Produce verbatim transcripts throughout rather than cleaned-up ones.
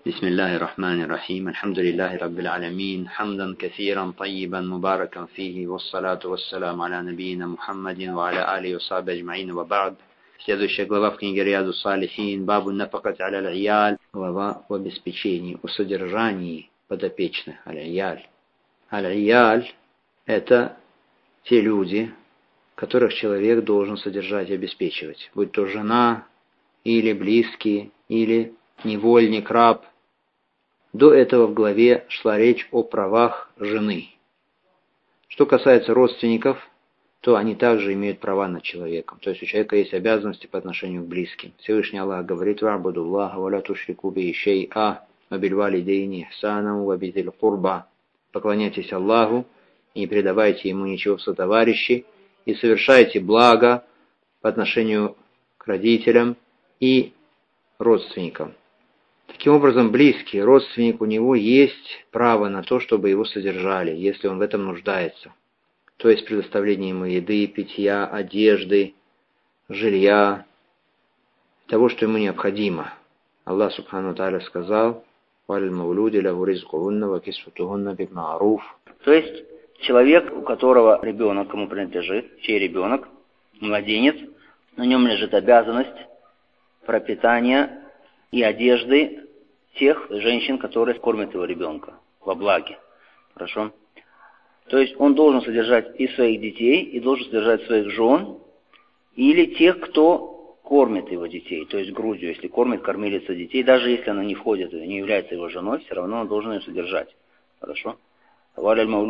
بسم الله الرحمن الرحيم الحمد لله رب العالمين حمدا كثيرا طيبا مباركا فيه والصلاة والسلام على نبينا محمد وعلى آله وصحبه أجمعين وبعد. Следующая глава в книге Рияду Салихин, бабу нафакат аля аль-ияль, глава об обеспечении, о содержании подопечных, аль-ияль. Аль-ияль – это те люди, которых человек должен содержать и обеспечивать, будь то жена, или близкие, или невольник, раб. До этого в главе шла речь о правах жены. Что касается родственников, то они также имеют права над человеком. То есть у человека есть обязанности по отношению к близким. Всевышний Аллах говорит: «Ва'буду Аллаха ва ла тушрику бихи шай'а ва биль валидейни ихсана ва бидил курба». Поклоняйтесь Аллаху и не предавайте Ему ничего в сотоварищи, и совершайте благо по отношению к родителям и родственникам. Таким образом, близкий родственник, у него есть право на то, чтобы его содержали, если он в этом нуждается. То есть предоставление ему еды, питья, одежды, жилья, того, что ему необходимо. Аллах Субхану Тааля сказал: «Валь маулуди лаху ризкухунна ва кисватухунна биль ма'руф». То есть человек, у которого ребенок, кому принадлежит, чей ребенок, младенец, на нем лежит обязанность пропитания и одежды тех женщин, которые кормят его ребенка во благе. Хорошо? То есть он должен содержать и своих детей, и должен содержать своих жен, или тех, кто кормит его детей, то есть грудью, если кормит кормилица детей, даже если она не входит, не является его женой, все равно он должен ее содержать. Хорошо? То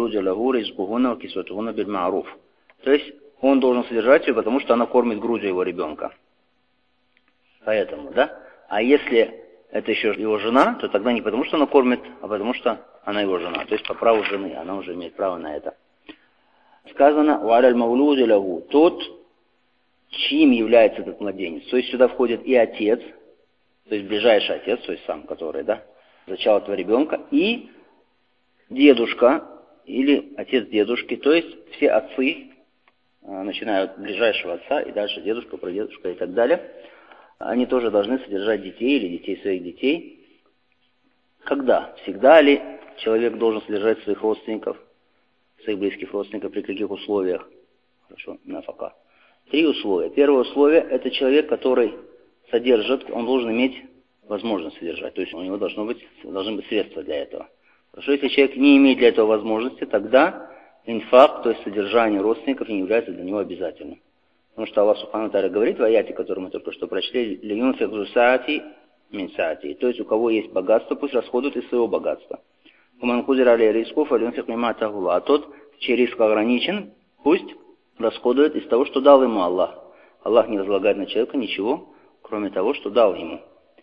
есть он должен содержать ее, потому что она кормит грудью его ребенка. Поэтому, да? А если это еще его жена, то тогда не потому, что она кормит, а потому, что она его жена. То есть по праву жены, она уже имеет право на это. Сказано: «Валяль маулуди лаху», тот, чьим является этот младенец. То есть сюда входит и отец, то есть ближайший отец, то есть сам, который, да, зачал этого ребенка, и дедушка, или отец дедушки, то есть все отцы, начиная от ближайшего отца и дальше дедушка, прадедушка и так далее, они тоже должны содержать детей или детей своих детей. Когда? Всегда ли человек должен содержать своих родственников, своих близких родственников, при каких условиях? Хорошо, нафака. Три условия. Первое условие – это человек, который содержит, он должен иметь возможность содержать, то есть у него должно быть, должны быть средства для этого. Хорошо, если человек не имеет для этого возможности, тогда инфак, то есть содержание родственников, не является для него обязательным. Потому что Аллах Субхану Тааля говорит в аяте, который мы только что прочли: «Льюнфик зу саати мин саати». То есть у кого есть богатство, пусть расходует из своего богатства. А тот, чей риск ограничен, пусть расходует из того, что дал ему Аллах. Аллах не возлагает на человека ничего, кроме того, что дал ему.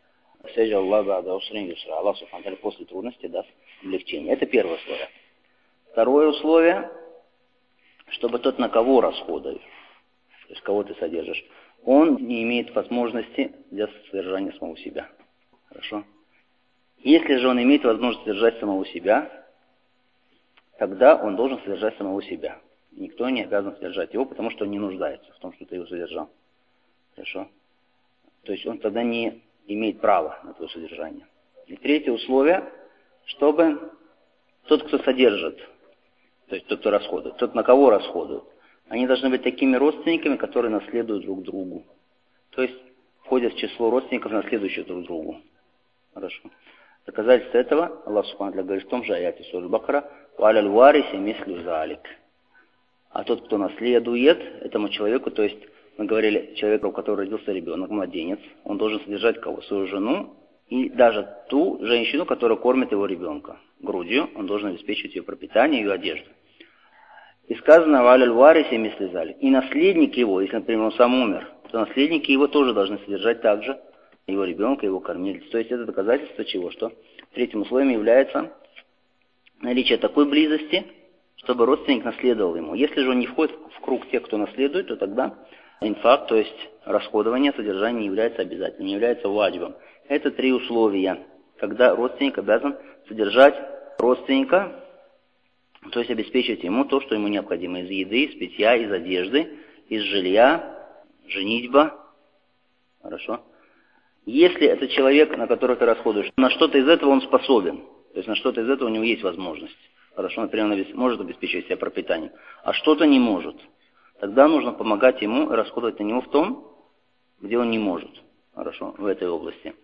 Аллах Субхану Тааля после трудности даст облегчение. Это первое условие. Второе условие, чтобы тот, на кого расходует, то есть кого ты содержишь, он не имеет возможности для содержания самого себя. Хорошо? Если же он имеет возможность содержать самого себя, тогда он должен содержать самого себя. Никто не обязан содержать его, потому что он не нуждается в том, что ты его содержал. Хорошо? То есть он тогда не имеет права на твое содержание. И третье условие, чтобы тот, кто содержит, то есть тот, кто расходует, тот, на кого расходует, они должны быть такими родственниками, которые наследуют друг другу. То есть входят в число родственников, наследующих друг другу. Хорошо. Доказательство этого Аллах Субхану Тааля говорит в том же аяте Сура Бакара: «Валяль вариси мислю залик». А тот, кто наследует этому человеку, то есть мы говорили, человеку, у которого родился ребенок, младенец, он должен содержать кого? Свою жену и даже ту женщину, которая кормит его ребенка грудью, он должен обеспечивать ее пропитание, ее одежду. И сказано: «Валяль вариси мисли залик». И наследник его, если, например, он сам умер, то наследники его тоже должны содержать также его ребенка, его кормильца. То есть это доказательство чего? Что третьим условием является наличие такой близости, чтобы родственник наследовал ему. Если же он не входит в круг тех, кто наследует, то тогда инфак, то есть расходование, содержание не является обязательным, не является ваджибом. Это три условия, когда родственник обязан содержать родственника, то есть обеспечивать ему то, что ему необходимо из еды, из питья, из одежды, из жилья, женитьба. Хорошо? Если это человек, на которого ты расходуешь, на что-то из этого он способен, то есть на что-то из этого у него есть возможность. Хорошо, например, он может обеспечивать себя пропитанием, а что-то не может. Тогда нужно помогать ему и расходовать на него в том, где он не может. Хорошо, в этой области.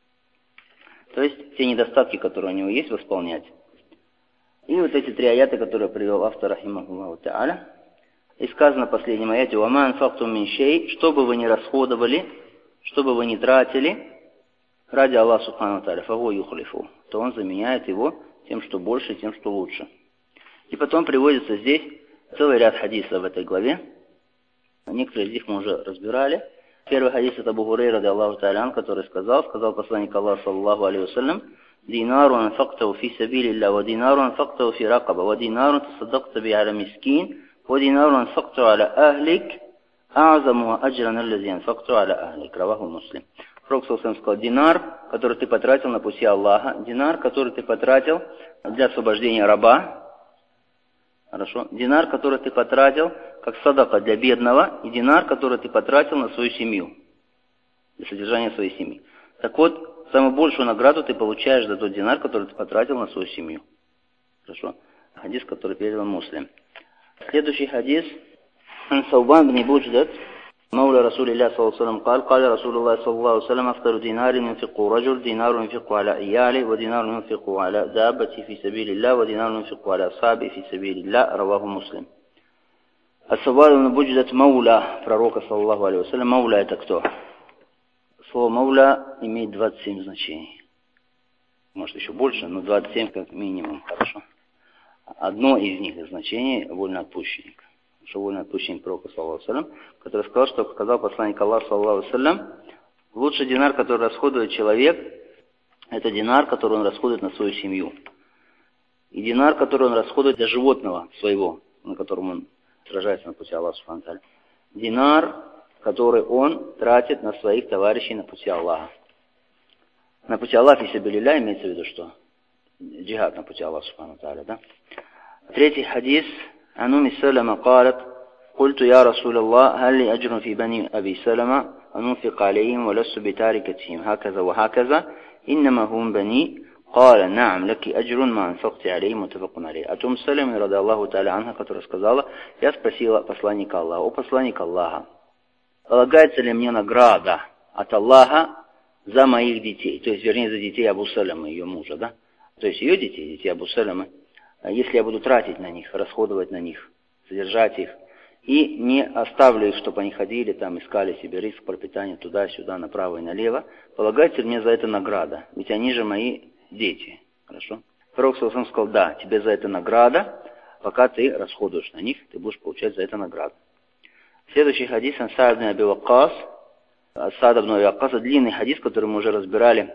То есть те недостатки, которые у него есть, восполнять. И вот эти три аяты, которые привел автор, рахимахуллаху та'аля. И сказано в последнем аяте: «Вама анфактум мин шей», что бы вы ни расходовали, что бы вы ни тратили, ради Аллаха субхану та'аля, фагу юхлифу, то он заменяет его тем, что больше, тем, что лучше. И потом приводится здесь целый ряд хадисов в этой главе. Некоторые из них мы уже разбирали. Первый хадис это Абу Хурайра, ради Аллаху та'аля, который сказал, сказал посланник Аллаха, саллаллаху алейхи вассалям: «Динару анфактау фи сабилилля, ва динару анфактау фи ракаба, ва динару тасаддакта би аля мискин, ва динару анфактау аля ахлик, а'заму аджран аллази анфактау аля ахлик». Раваху Муслим. Пророк саллаллаху сказал: динар, который ты потратил на пути Аллаха, динар, который ты потратил для освобождения раба, хорошо, динар, который ты потратил как садака для бедного, и динар, который ты потратил на свою семью, для содержания своей семьи. Так вот, самую большую награду ты получаешь за тот динар, который ты потратил на свою семью. Хорошо? Хадис, который передал Муслим. Следующий хадис. Саубан бн Будждат, مولى رسول الله صلى الله عليه وسلم قال قال رسول الله صلى الله عليه وسلم أفضل دينار ينفق رجل دينار ينفق على عياله ودينار ينفق على دابته في سبيل الله ودينار ينفق على أصحابه في سبيل الله. رواه مسلم. Ас-Саубан бн Будждат мауля пророка саллаллаху алейхи вассалям. Мауля это кто? Слово мауля имеет двадцать семь значений. Может еще больше, но двадцать семь как минимум. Хорошо. Одно из них из значений вольноотпущенник. Вольноотпущенник пророка саллаллаху алейхи вассалям, который сказал, что сказал посланник Аллаха саллаллаху алейхи вассалям: лучший динар, который расходует человек, это динар, который он расходует на свою семью. И динар, который он расходует для животного своего, на котором он сражается на пути Аллаха субхану ва тааля. Динар, который он тратит на своих товарищей на пути Аллаха. На пути Аллаха, фи сабилилля, имеется в виду что? Джихад на пути Аллаха субхану ва тааля, да? Третий хадис. عن أم سلمة قالت: قلت يا رسول الله هل لي أجر في بني أبي سلمة أنفق عليهم ولست بتاركتهم هكذا وهكذا إنما هم بني. قال: نعم لك أجر ما أنفقت عليهم متفق عليه. От Ум Салимы, ради Аллаху та'аля анха, которая сказала: я спросила посланника Аллаха: о посланник Аллаха, полагается ли мне награда от Аллаха за моих детей? То есть, вернее, за детей Абу Салимы, ее мужа, да? То есть, ее детей, детей Абу Салимы. Если я буду тратить на них, расходовать на них, содержать их, и не оставлю их, чтобы они ходили, там, искали себе риск пропитания туда-сюда, направо и налево, полагается ли мне за это награда? Ведь они же мои дети. Хорошо? Пророк саллаллаху алейхи ва саллям сказал: да, тебе за это награда, пока ты расходуешь на них, ты будешь получать за это награду. Следующий хадис, ан Саад бн Аби Ваккас. Саад бн Аби Ваккас, длинный хадис, который мы уже разбирали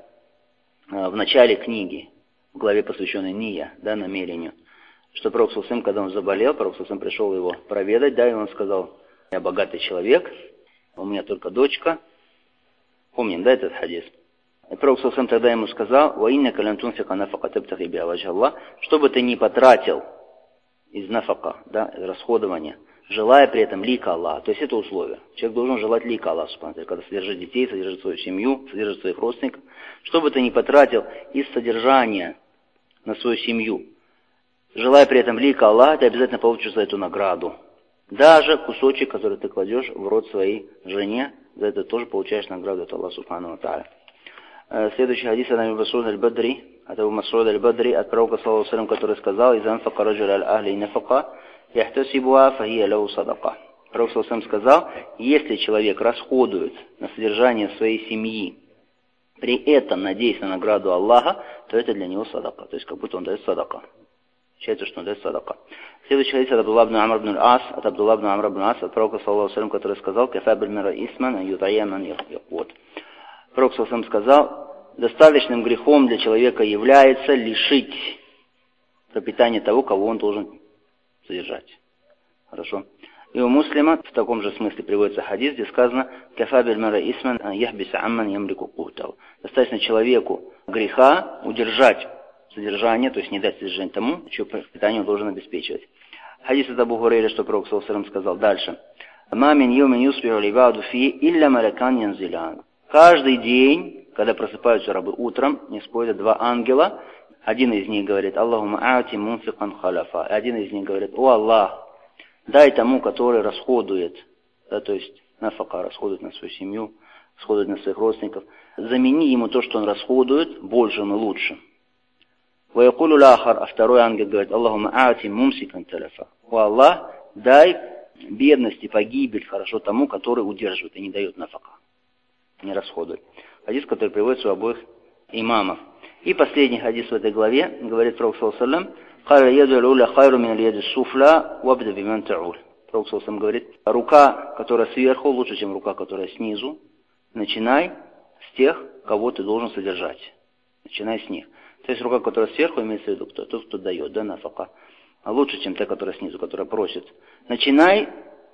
в начале книги, в главе, посвященной Ния, да, намерению, что пророк саллаллаху алейхи ва саллям, когда он заболел, пророк саллаллаху алейхи ва саллям пришел его проведать, да, и он сказал: я богатый человек, у меня только дочка. Помним, да, этот хадис? И пророк саллаллаху алейхи ва саллям тогда ему сказал: «Ва иннака лан тунфика нафака табтагhi биха ваджха Аллах», что бы ты ни потратил из нафака, да, из расходования, желая при этом лика Аллаха. То есть это условие. Человек должен желать лика Аллаха, когда содержит детей, содержит свою семью, содержит своих родственников. Что бы ты ни потратил из содержания на свою семью, желая при этом лика Аллаха, ты обязательно получишь за эту награду. Даже кусочек, который ты кладешь в рот своей жене, за это тоже получаешь награду от Аллаха субхану ва тааля. Следующий хадис от Абу Мас'уд аль-Бадри, от Абу Мас'уд аль-Бадри, от пророка саллаллаху алейхи ва саллям, который сказал: «Иза анфака раджулю аль-ахли нафака яхтасибуа фахия лаху садака». Пророк саллаллаху алейхи ва саллям сказал: если человек расходует на содержание своей семьи, при этом надеясь на награду Аллаха, то это для него садака. То есть как будто он дает садака. Считается, что он дает садака. Следующий хадис от Абдулла бн Амр бн ас, от Абдулла бн Амр бн ас, от пророка саллаллаху алейхи ва саллям, который сказал: «Кафа биль мира исман ютаяман яхвот». Пророк саллаллаху алейхи ва саллям сказал: достаточным грехом для человека является лишить пропитания того, кого он должен содержать. Хорошо. И у Муслима в таком же смысле приводится хадис, где сказано: «Кафа биль мира исман яхбиса амман ямлику кутау». Достаточно человеку греха удержать содержание, то есть не дать содержание тому, чье пропитание он должен обеспечивать. Хадис от Абу Хурайры, что пророк саллаллаху алейхи ва саллям сказал дальше: «Ма мин йомин юсбиху либаду фи илля малакан янзилян». Каждый день когда просыпаются рабы утром, не сходят два ангела. Один из них говорит: Аллахума аати мунфикан халяфа. Один из них говорит: о Аллах, дай тому, который расходует, да, то есть нафака, расходует на свою семью, расходует на своих родственников, замени ему то, что он расходует, большим и лучшим. Ваякулю лахар, а второй ангел говорит: Аллахума аати мумсикан таляфа. О Аллах, дай бедность и погибель хорошо тому, который удерживает и не дает нафака, не расходует. Хадис, который приводится у обоих имамов. И последний хадис в этой главе говорит Пророк саллаллаху алейхи ва саллям: Пророк саллаллаху говорит: рука, которая сверху, лучше, чем рука, которая снизу. Начинай с тех, кого ты должен содержать. Начинай с них. То есть рука, которая сверху, имеется в виду кто? Тот, кто дает, да, нафака. А лучше, чем та, которая снизу, которая просит. Начинай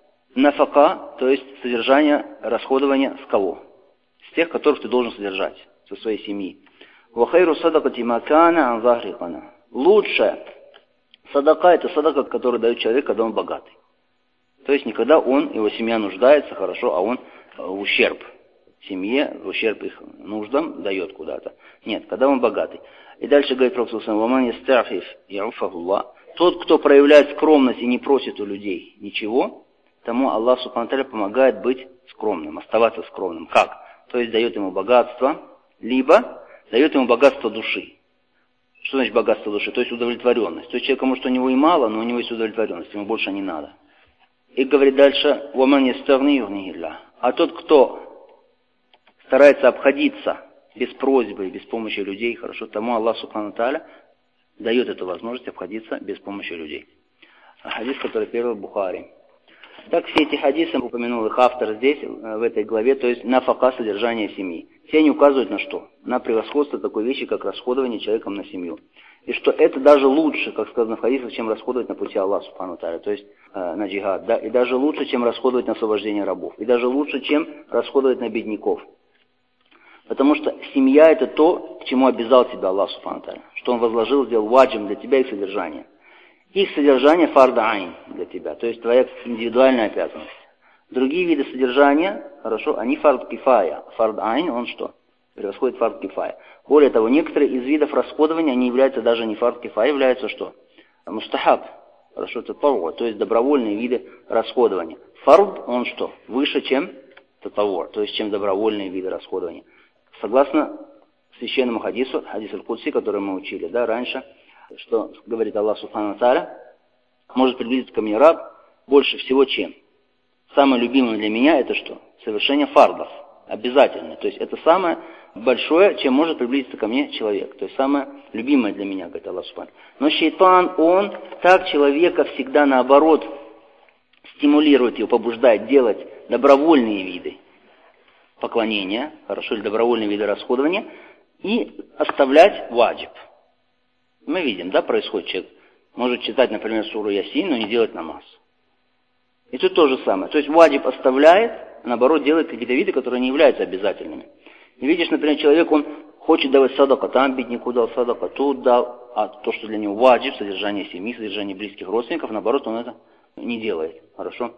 нафака, то есть содержание, расходование с кого? С тех, которых ты должен содержать, со своей семьи. Вахайру садакати макана ан захрикана. Лучшая садака — это садака, которую дает человек, когда он богатый. То есть не когда он, его семья нуждается, хорошо, а он в ущерб семье, в ущерб их нуждам дает куда-то. Нет, когда он богатый. И дальше говорит Пророк саллаллаху алейхи ва саллям: тот, кто проявляет скромность и не просит у людей ничего, тому Аллах субхану ва тааля помогает быть скромным, оставаться скромным. Как? То есть дает ему богатство, либо дает ему богатство души. Что значит богатство души? То есть удовлетворенность. То есть человеку, может, у него и мало, но у него есть удовлетворенность, ему больше не надо. И говорит дальше: «Ваман ястагни югнихилля». А тот, кто старается обходиться без просьбы, без помощи людей, хорошо, тому Аллах субхану ва тааля дает эту возможность обходиться без помощи людей. Хадис, который перевел Бухари. Так, все эти хадисы, упомянул их автор здесь, в этой главе, то есть нафака, содержание семьи. Все они указывают на что? На превосходство такой вещи, как расходование человеком на семью. И что это даже лучше, как сказано в хадисах, чем расходовать на пути Аллаха субхану ва тааля, то есть э, на джихад, да, и даже лучше, чем расходовать на освобождение рабов, и даже лучше, чем расходовать на бедняков. Потому что семья — это то, к чему обязал тебя Аллах субхану ва тааля, что Он возложил, сделал ваджиб для тебя их содержание. Их содержание фард айн для тебя, то есть твоя индивидуальная обязанность. Другие виды содержания, хорошо, они фард кифая. Фард айн, он что? Превосходит фард кифая. Более того, некоторые из видов расходования, они являются даже не фард кифая, являются что? Мустахаб. Хорошо, татавур, то есть добровольные виды расходования. Фард, он что? Выше, чем татавур, то есть чем добровольные виды расходования. Согласно священному хадису, хадис аль-Кудси, который мы учили, да, раньше, что говорит Аллах субхану ва тааля: может приблизиться ко мне раб больше всего чем? Самое любимое для меня — это что? Совершение фардов. Обязательно. То есть это самое большое, чем может приблизиться ко мне человек. То есть самое любимое для меня, говорит Аллах субхану. Но шейтан, он так человека всегда наоборот стимулирует его, побуждает делать добровольные виды поклонения, хорошо, или добровольные виды расходования, и оставлять ваджиб. Мы видим, да, происходит человек может читать, например, суру Ясин, но не делать намаз. И тут то же самое. То есть ваджиб оставляет, а наоборот делает какие-то виды, которые не являются обязательными. И видишь, например, человек, он хочет давать садака, там бедняку дал садака, тут дал, а то, что для него ваджиб, содержание семьи, содержание близких родственников, наоборот, он это не делает. Хорошо?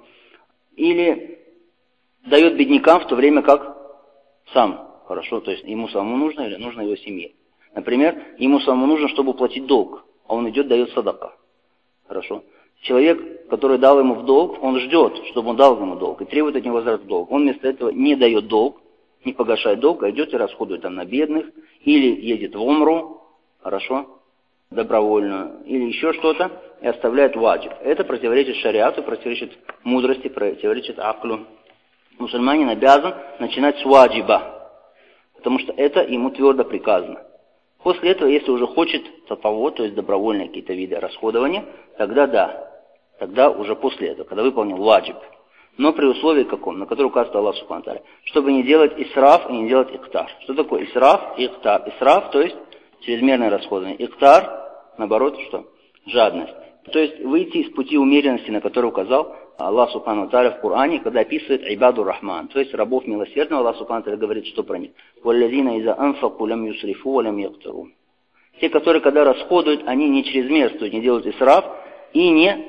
Или дает беднякам в то время как сам. Хорошо? То есть ему самому нужно или нужно его семье. Например, ему самому нужно, чтобы уплатить долг, а он идет, дает садака. Хорошо? Человек, который дал ему в долг, он ждет, чтобы он дал ему долг, и требует от него возврата долг. Он вместо этого не дает долг, не погашает долг, а идет и расходует там на бедных, или едет в умру, хорошо, добровольную, или еще что-то, и оставляет ваджиб. Это противоречит шариату, противоречит мудрости, противоречит аклю. Мусульманин обязан начинать с ваджиба, потому что это ему твердо приказано. После этого, если уже хочет татаво, то есть добровольные какие-то виды расходования, тогда да, тогда уже после этого, когда выполнил ваджиб. Но при условии каком, на которое указывает Аллах субхану ва тааля, чтобы не делать исраф и не делать иктар. Что такое исраф и иктар? Исраф, то есть чрезмерное расходование. Иктар, наоборот, что? Жадность. То есть выйти из пути умеренности, на который указал Аллах субхану ва тааля в Коране, когда описывает ибаду рахман, то есть рабов милосердного. Аллах субхану ва тааля говорит, что про них. وَالَّذِينَ إِذَا أَنْفَقُوا لَمْ يُسْرِفُوا وَلَمْ يَقْتَرُوا. Те, которые, когда расходуют, они не чрезмерствуют, не делают исраф и не,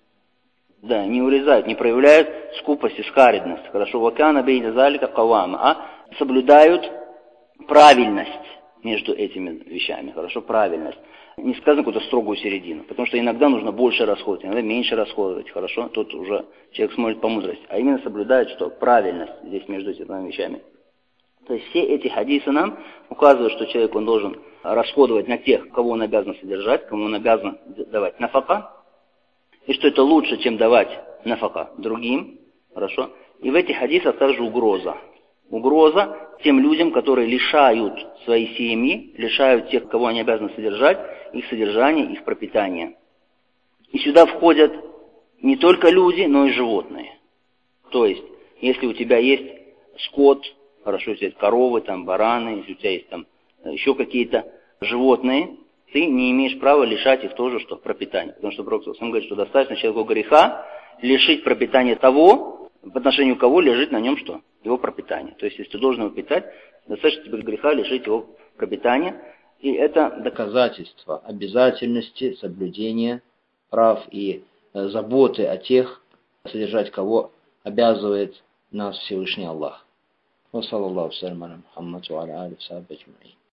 да, не урезают, не проявляют скупость и скаредность. Хорошо, وَكَانَ بَيْنَ ذَلِكَ قَوَامًا, а соблюдают правильность между этими вещами, хорошо, правильность. Не сказано какую-то строгую середину, потому что иногда нужно больше расходовать, иногда меньше расходовать, хорошо, тут уже человек смотрит по мудрости, а именно соблюдает, что правильность здесь между этими двумя вещами. То есть все эти хадисы нам указывают, что человек он должен расходовать на тех, кого он обязан содержать, кому он обязан давать нафака, и что это лучше, чем давать нафака другим, хорошо. И в этих хадисах также угроза. Угроза тем людям, которые лишают своей семьи, лишают тех, кого они обязаны содержать, их содержания, их пропитания. И сюда входят не только люди, но и животные. То есть, если у тебя есть скот, хорошо, если есть коровы, там, бараны, если у тебя есть там еще какие-то животные, ты не имеешь права лишать их тоже, что пропитания. Потому что Пророк сам говорит, что достаточно человеку греха лишить пропитания того, в отношении кого лежит на нем что? Его пропитание. То есть, если ты должен его питать, достаточно тебе греха лишить его пропитания. И это доказательство обязательности соблюдения прав и э, заботы о тех, содержать кого обязывает нас Всевышний Аллах. Ва саллаллаху салям аля Мухаммад ва аля алихи ва сахбихи аджмаин.